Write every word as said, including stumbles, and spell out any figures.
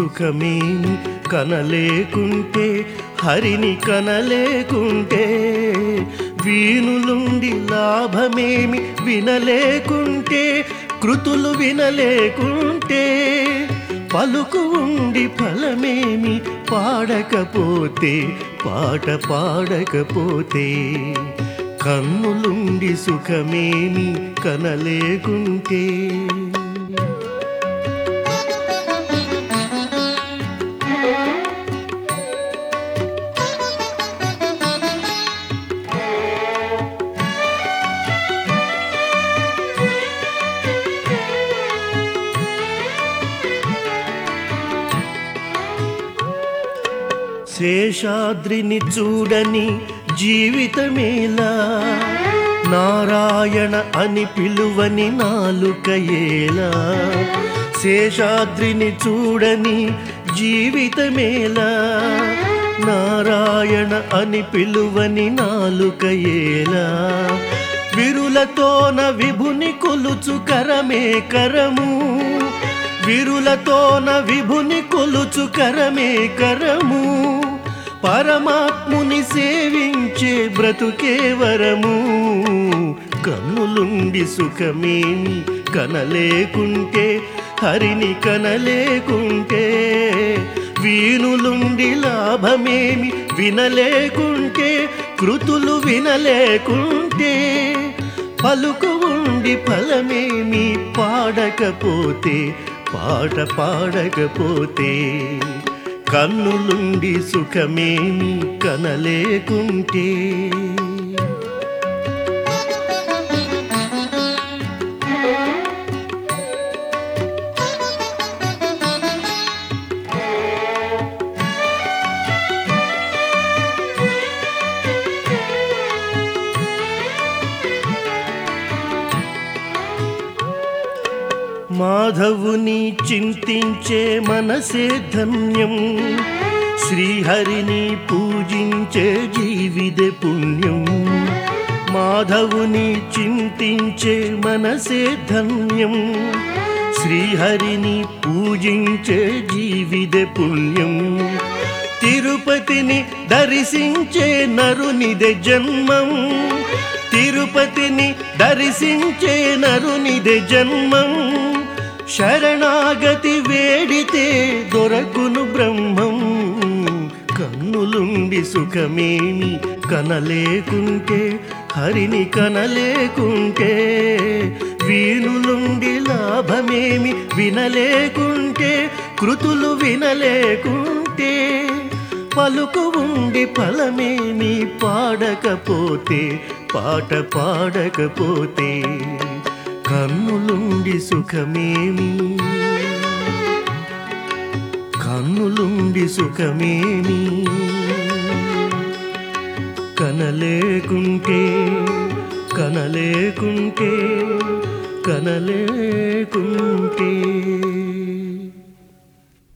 సుఖమేమి కనలేకుంటే హరిని కనలేకుంటే వీణులుండి లాభమేమి వినలేకుంటే కృతులు వినలేకుంటే పలుకు ఉండి ఫలమేమి పాడకపోతే పాట పాడకపోతే కన్నులుండి సుఖమేమి కనలేకుంటే శేషాద్రిని చూడని జీవితమేలా నారాయణ అని పిలువని నాలుకయేలా శేషాద్రిని చూడని జీవితమేలా నారాయణ అని పిలువని నాలుకయేలా విరులతోన విభుని కొలుచు కరమే కరము విరులతోన విభుని కొలుచు కరమే కరము పరమాత్ముని సేవించే బ్రతుకే వరము కన్నులుండి సుఖమేమి కనలేకుంటే హరిని కనలేకుంటే వీణులుండి లాభమేమి వినలేకుంటే కృతులు వినలేకుంటే పలుకు ఉండి ఫలమేమి పాడకపోతే పాట పాడకపోతే కన్నులుండి సుఖమేమి కనలేకుంటే మాధవుని చింతించే మనసే ధన్యం శ్రీహరిని పూజించే జీవిదే పుణ్యం మాధవుని చింతించే మనసే ధన్యం శ్రీహరిని పూజించే జీవిదే పుణ్యం తిరుపతిని దర్శించే నరునిదే జన్మం తిరుపతిని దర్శించే నరునిదే జన్మం శరణాగతి వేడితే దొరకును బ్రహ్మం కన్నులుండి సుఖమేమి కనలేకుంటే హరిని కనలేకుంటే వీణులుండి లాభమేమి వినలేకుంటే కృతులు వినలేకుంటే పలుకు ఉండి ఫలమేమి పాడకపోతే పాట పాడకపోతే కన్నులుండి సుఖమేమి కన్నులుండి సుఖమేమి కనలేకుంటే కనలేకుంటే కనలేకుంటే